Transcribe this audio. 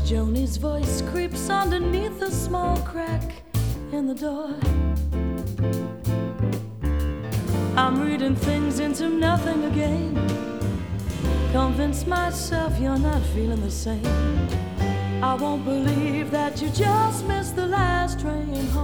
Joni's voice creeps underneath a small crack in the door. I'm reading things into nothing again. Convince myself you're not feeling the same. I won't believe that you just missed the last train